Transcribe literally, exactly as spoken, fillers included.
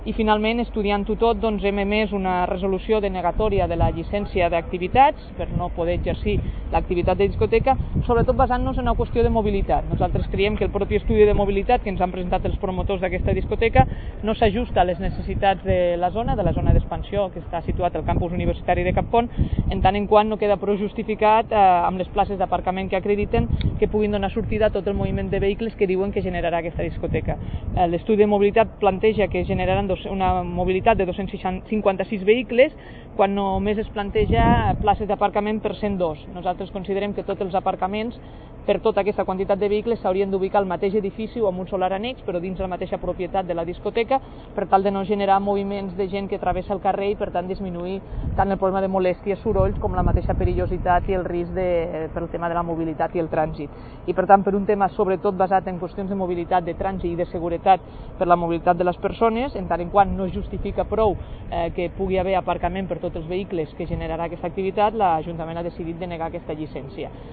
I finalment, estudiant-ho tot, doncs, hem emès una resolució denegatòria de la llicència d'activitats per no poder exercir l'activitat de discoteca, sobretot basant-nos en una qüestió de mobilitat. Nosaltres creiem que el propi estudi de mobilitat que ens han presentat els promotors d'aquesta discoteca no s'ajusta a les necessitats de la zona, de la zona d'expansió que està situat al campus universitari de Cap Pont, en tant en quant no queda prou justificat eh, amb les places d'aparcament que acrediten que puguin donar sortida a tot el moviment de vehicles que diuen que generarà aquesta discoteca. Eh, L'estudi de mobilitat planteja que generaran una mobilitat de dos-cents cinquanta-sis vehicles, quan només es planteja places d'aparcament per cent dos. Nosaltres considerem que tots els aparcaments per tota aquesta quantitat de vehicles s'haurien d'ubicar al mateix edifici o en un solar annex, però dins la mateixa propietat de la discoteca, per tal de no generar moviments de gent que travessa el carrer i per tant disminuir tant el problema de molèsties, sorolls, com la mateixa perillositat i el risc de, pel tema de la mobilitat i el trànsit. I per tant, per un tema sobretot basat en qüestions de mobilitat, de trànsit i de seguretat per la mobilitat de les persones, en tant en quant no justifica prou eh, que pugui haver aparcament per tots els vehicles que generarà aquesta activitat, l'Ajuntament ha decidit denegar aquesta llicència.